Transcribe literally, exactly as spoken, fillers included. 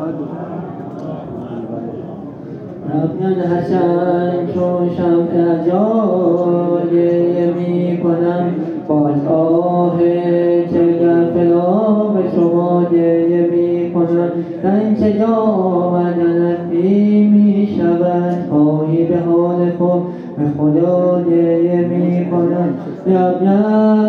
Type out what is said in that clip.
ربیان حسن چون شمع جایه می کنم باز آه چگر فراق شما گریه می کنم رنج جامدنت بی می شود خواهی به حال خود به خدا گریه می کنم ربیان